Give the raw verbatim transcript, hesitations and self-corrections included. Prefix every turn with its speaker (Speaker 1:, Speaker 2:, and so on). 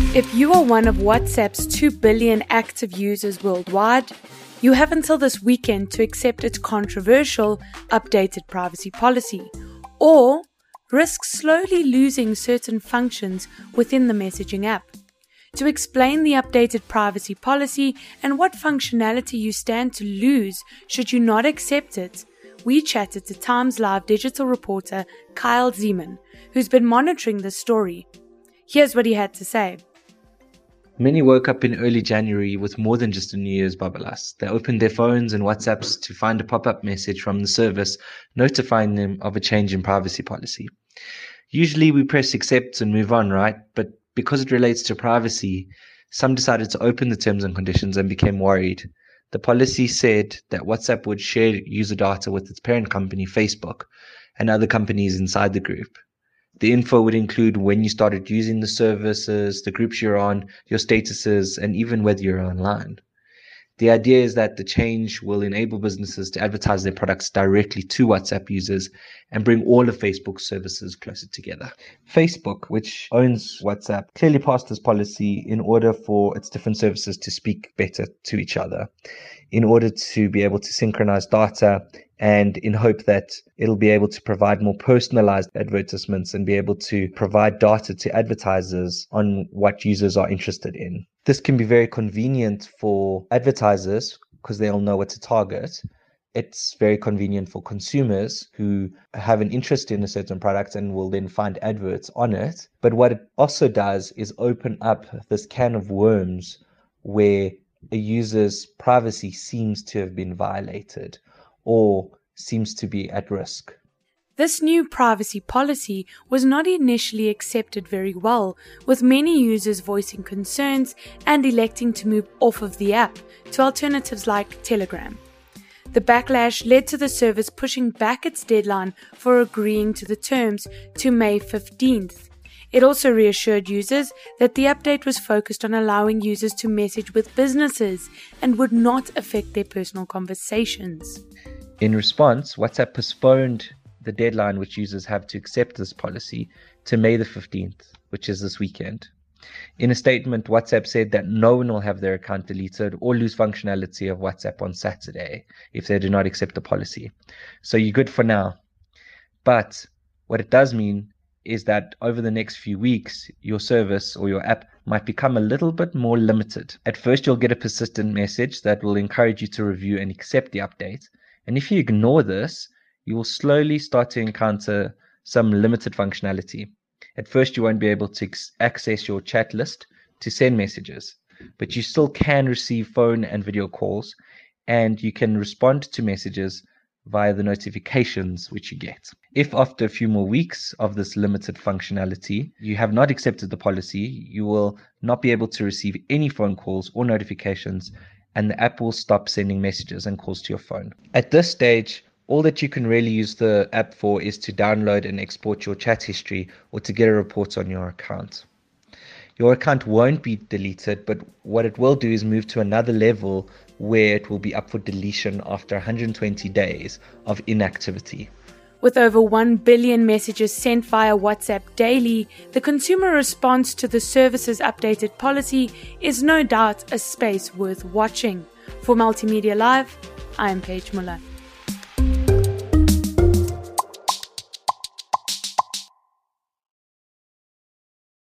Speaker 1: If you are one of WhatsApp's two billion active users worldwide, you have until this weekend to accept its controversial updated privacy policy, or risk slowly losing certain functions within the messaging app. To explain the updated privacy policy and what functionality you stand to lose should you not accept it, we chatted to Times Live digital reporter Kyle Zeman, who's been monitoring this story. Here's what he had to say.
Speaker 2: Many woke up in early January with more than just a New Year's babalas. They opened their phones and WhatsApps to find a pop-up message from the service notifying them of a change in privacy policy. Usually we press accept and move on, right? But because it relates to privacy, some decided to open the terms and conditions and became worried. The policy said that WhatsApp would share user data with its parent company, Facebook, and other companies inside the group. The info would include when you started using the services, the groups you're on, your statuses, and even whether you're online. The idea is that the change will enable businesses to advertise their products directly to WhatsApp users and bring all of Facebook's services closer together. Facebook, which owns WhatsApp, clearly passed this policy in order for its different services to speak better to each other, in order to be able to synchronize data, and in hope that it'll be able to provide more personalized advertisements and be able to provide data to advertisers on what users are interested in. This can be very convenient for advertisers because they'll know what to target. It's very convenient for consumers who have an interest in a certain product and will then find adverts on it. But what it also does is open up this can of worms where a user's privacy seems to have been violated or seems to be at risk.
Speaker 1: This new privacy policy was not initially accepted very well, with many users voicing concerns and electing to move off of the app to alternatives like Telegram. The backlash led to the service pushing back its deadline for agreeing to the terms to May fifteenth. It also reassured users that the update was focused on allowing users to message with businesses and would not affect their personal conversations.
Speaker 2: In response, WhatsApp postponed the deadline which users have to accept this policy to May the fifteenth, which is this weekend. In a statement, WhatsApp said that no one will have their account deleted or lose functionality of WhatsApp on Saturday if they do not accept the policy. So you're good for now. But what it does mean is that over the next few weeks, your service or your app might become a little bit more limited. At first, you'll get a persistent message that will encourage you to review and accept the update. And if you ignore this, you will slowly start to encounter some limited functionality. At first, you won't be able to ex- access your chat list to send messages, but you still can receive phone and video calls, and you can respond to messages via the notifications which you get. If after a few more weeks of this limited functionality, you have not accepted the policy, you will not be able to receive any phone calls or notifications, and the app will stop sending messages and calls to your phone. At this stage, all that you can really use the app for is to download and export your chat history or to get a report on your account. Your account won't be deleted, but what it will do is move to another level where it will be up for deletion after one hundred twenty days of inactivity.
Speaker 1: With over one billion messages sent via WhatsApp daily, the consumer response to the service's updated policy is no doubt a space worth watching. For Multimedia Live, I am Paige Muller.